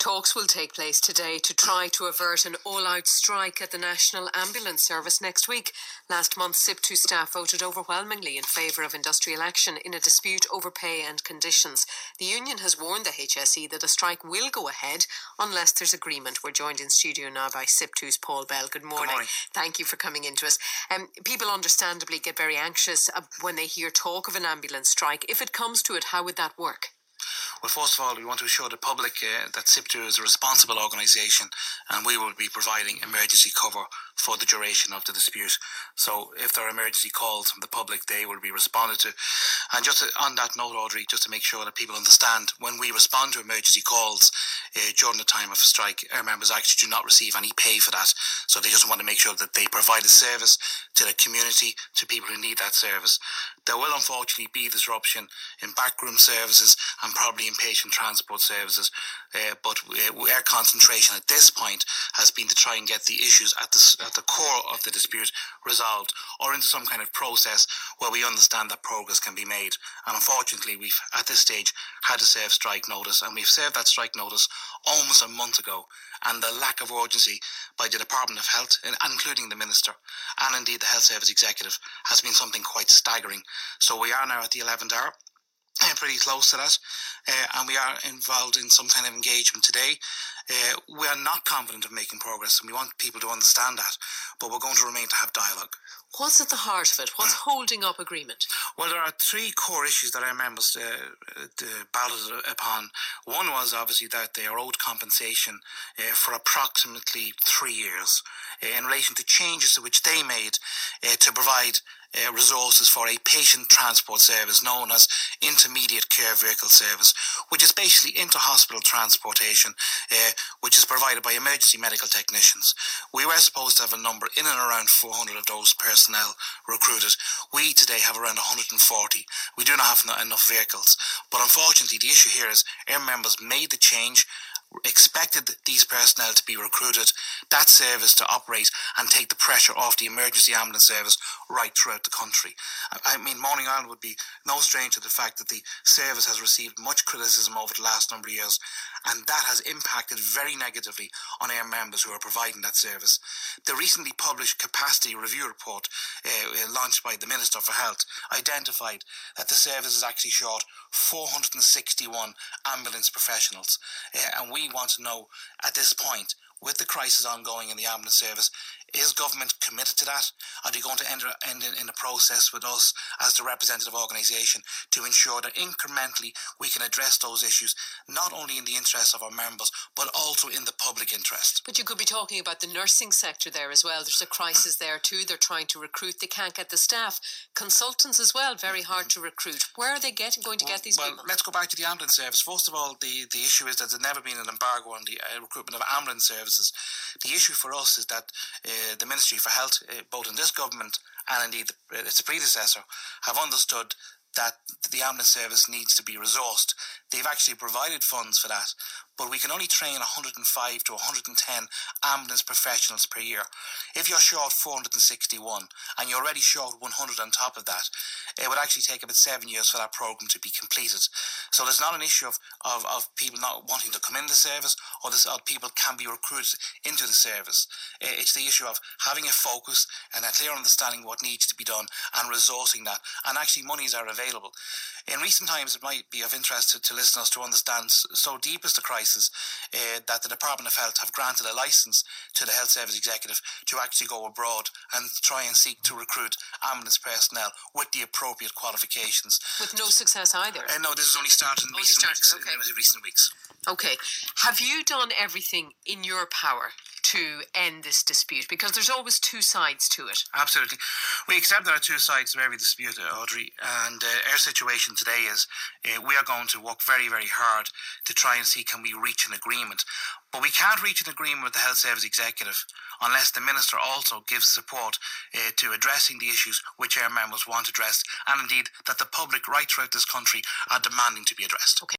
Talks will take place today to try to avert an all-out strike at the National Ambulance Service next week. Last month, SIPTU staff voted overwhelmingly in favour of industrial action in a dispute over pay and conditions. The union has warned the HSE that a strike will go ahead unless there's agreement. We're joined in studio now by SIPTU's Paul Bell. Good morning. Good morning. Thank you for coming into us. People understandably get very anxious when they hear talk of an ambulance strike. If it comes to it, how would that work? Well, first of all, we want to assure the public that SIPTU is a responsible organisation and we will be providing emergency cover for the duration of the dispute. So if there are emergency calls from the public, they will be responded to. And just on that note, Audrey, just to make sure that people understand, when we respond to emergency calls during the time of a strike, our members actually do not receive any pay for that. So they just want to make sure that they provide a service to the community, to people who need that service. There will unfortunately be disruption in backroom services and probably in patient transport services, but our concentration at this point has been to try and get the issues at the core of the dispute resolved, or into some kind of process where we understand that progress can be made. And unfortunately, we've at this stage had to serve strike notice, and we've served that strike notice almost a month ago. And the lack of urgency by the Department of Health, including the Minister, and indeed the Health Service Executive, has been something quite staggering. So we are now at the 11th hour. Pretty close to that, and we are involved in some kind of engagement today. We are not confident of making progress, and we want people to understand that, but we're going to remain to have dialogue. What's at the heart of it? What's holding up agreement? Well, there are three core issues that our members balloted upon. One was obviously that they are owed compensation for approximately 3 years in relation to changes which they made to provide resources for a patient transport service known as intermediate care vehicle service, which is basically inter-hospital transportation, which is provided by emergency medical technicians. We were supposed to have a number in and around 400 of those personnel recruited. We today have around 140. We do not have enough vehicles. But unfortunately, the issue here is our members made the change, expected these personnel to be recruited, that service to operate and take the pressure off the emergency ambulance service right throughout the country. I mean, Morning Ireland would be no stranger to the fact that the service has received much criticism over the last number of years, and that has impacted very negatively on our members who are providing that service. The recently published capacity review report launched by the Minister for Health identified that the service is actually short 461 ambulance professionals, and we want to know at this point, with the crisis ongoing in the ambulance service, is government committed to that? Are they going to end in a process with us as the representative organisation to ensure that incrementally we can address those issues, not only in the interest of our members, but also in the public interest? But you could be talking about the nursing sector there as well. There's a crisis there too. They're trying to recruit. They can't get the staff. Consultants as well, very hard to recruit. Where are they going to get these people? Well, let's go back to the ambulance service. First of all, the issue is that there's never been an embargo on the recruitment of ambulance services. The issue for us is that the Ministry for Health, both in this government and indeed its predecessor, have understood that the ambulance service needs to be resourced. They've actually provided funds for that, but we can only train 105 to 110 ambulance professionals per year. If you're short 461 and you're already short 100 on top of that, it would actually take about 7 years for that programme to be completed. So there's not an issue of people not wanting to come in the service, or people can be recruited into the service. It's the issue of having a focus and a clear understanding of what needs to be done and resourcing that, and actually monies are available. In recent times, it might be of interest to listeners to understand, so deep is the crisis that the Department of Health have granted a licence to the Health Service Executive to actually go abroad and try and seek to recruit ambulance personnel with the appropriate qualifications. With no success either? No, this has only started in recent weeks. Okay. Have you done everything in your power to end this dispute? Because there's always two sides to it. Absolutely. We accept there are two sides to every dispute, Audrey, and our situation today is we are going to work very, very hard to try and see can we reach an agreement. But we can't reach an agreement with the Health Service Executive unless the Minister also gives support to addressing the issues which our members want addressed, and indeed that the public right throughout this country are demanding to be addressed. Okay.